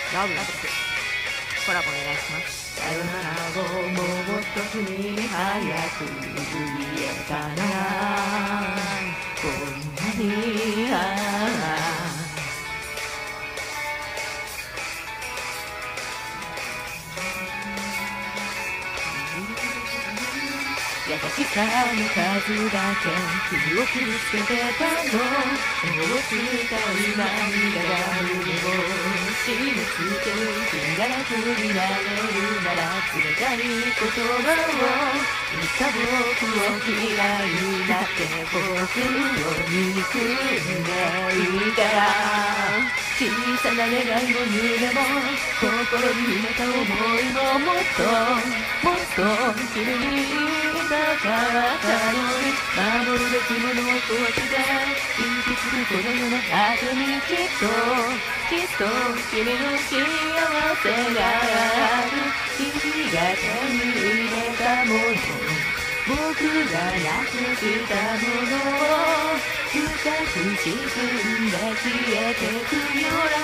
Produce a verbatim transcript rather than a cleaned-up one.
ラブですコラボお願いします。さよならをもっと君に早く言えたなこんなに優しさの数だけ気を傷つけてたのそう使う涙が胸を締め付ける君が楽になれるなら冷たい言葉を言った僕を嫌いになって僕を憎んでいたら小さな願いも夢も心に秘めた想いももっともっと君にだからったのに守るべきものを壊して生きつくこの世の果てにきっときっと君の幸せがある君が手に入れたもの僕がなくしたものを深く沈んで消えてくような